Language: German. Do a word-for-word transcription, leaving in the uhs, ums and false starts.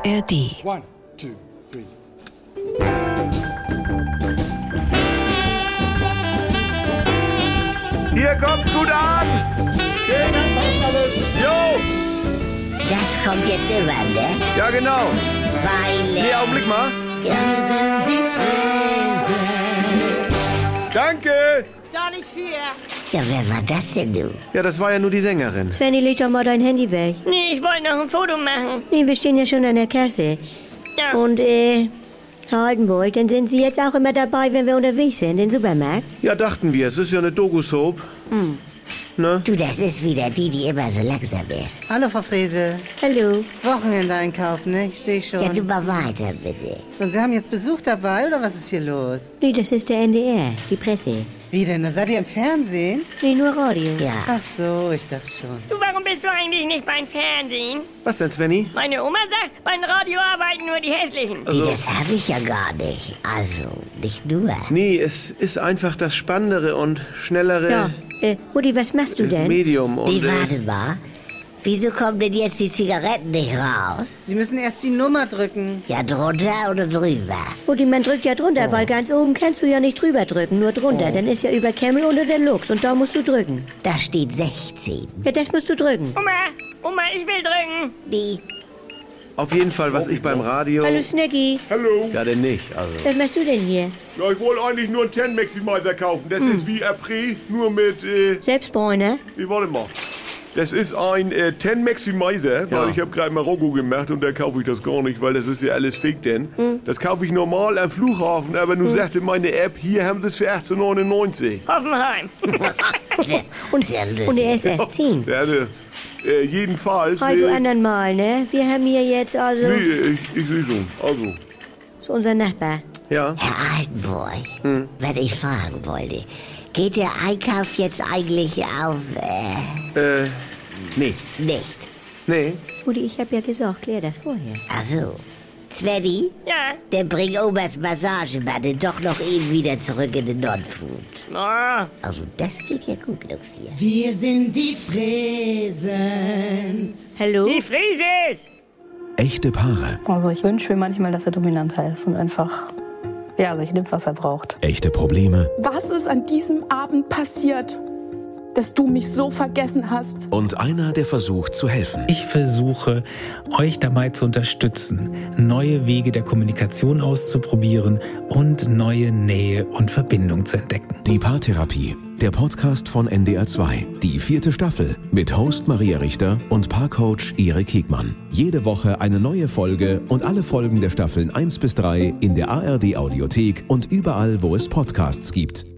R D. One, two, three. Hier kommt's gut an! Jo! Das kommt jetzt immer, ne? Ja, genau. Weil... Nee, Augenblick mal. Wir sind die Friesen. Danke! Doch nicht für. Ja, wer war das denn, du? Ja, das war ja nur die Sängerin. Svenny, leg doch mal dein Handy weg. Nee, ich wollte noch ein Foto machen. Nee, wir stehen ja schon an der Kasse. Ja. Und, äh, Herr Altenburg, dann sind Sie jetzt auch immer dabei, wenn wir unterwegs sind, den Supermarkt? Ja, dachten wir. Es ist ja eine Doku-Soap. Hm. Ne? Du, das ist wieder die, die immer so langsam ist. Hallo, Frau Frese. Hallo. Wochenendeinkauf, ne? Ich sehe schon. Ja, du mal weiter, bitte. Und Sie haben jetzt Besuch dabei, oder was ist hier los? Nee, das ist der N D R, die Presse. Wie denn? Da seid ihr im Fernsehen? Nee, nur Radio. Ja. Ach so, ich dachte schon. Du, warum bist du eigentlich nicht beim Fernsehen? Was denn, Svenny? Meine Oma sagt, beim Radio arbeiten nur die Hässlichen. Nee, das habe ich ja gar nicht. Also, nicht nur. Nee, es ist einfach das spannendere und schnellere Ja, äh, Mutti, was machst du denn? Medium. Und, Nee, äh, warte mal. Wieso kommen denn jetzt die Zigaretten nicht raus? Sie müssen erst die Nummer drücken. Ja, drunter oder drüber? Mutti, man drückt ja drunter, weil ganz oben kannst du ja nicht drüber drücken, nur drunter. Dann ist ja über Camel unter der Lux und da musst du drücken. Da steht sechzehn. Ja, das musst du drücken. Oma, Oma, ich will drücken. Nee. auf jeden Fall, was ich beim Radio... Hallo, Snacky. Hallo. Ja, denn nicht, also... Was machst du denn hier? Ja, ich wollte eigentlich nur einen Ten Maximizer kaufen. Das ist wie Après, nur mit, äh, Selbstbräuner? wie, warte mal. Das ist ein äh, Ten Maximizer, weil Ja. ich habe gerade Marokko gemacht und da kaufe ich das gar nicht, weil das ist ja alles Fake denn. Das kaufe ich normal am Flughafen, aber nun sagte meine App, hier haben sie es für achtzehn neunundneunzig. Hoffenheim. Und, Sehr lustig. und er ist erst zehn. Ja, ne, äh, jedenfalls... Halt du Äh, anderen Mal, ne? Wir haben hier jetzt also... nee, ich, ich sehe schon. Also, So unser Nachbar. Ja? Herr Altenburg, wenn ich fragen wollte, geht der Einkauf jetzt eigentlich auf, äh, Äh, nee. nicht? Nee. Mutti, ich hab ja gesagt, klär das vorher. Ach so. Svenny, Ja. dann bring Omas Massagematte doch noch eben wieder zurück in den Non-Food. Oh. Also, das geht ja gut, Lux, hier. Wir sind die Fräsens. Hallo? Die Frieses. Echte Paare. Also ich wünsche mir manchmal, dass er dominanter ist und einfach, ja, sich nimmt, was er braucht. Echte Probleme. Was ist an diesem Abend passiert, dass du mich so vergessen hast? Und einer, der versucht zu helfen. Ich versuche, euch dabei zu unterstützen, neue Wege der Kommunikation auszuprobieren und neue Nähe und Verbindung zu entdecken. Die Paartherapie. Der Podcast von N D R zwei. Die vierte Staffel mit Host Maria Richter und Paarcoach Erik Hegmann. Jede Woche eine neue Folge und alle Folgen der Staffeln eins bis drei in der A R D Audiothek und überall, wo es Podcasts gibt.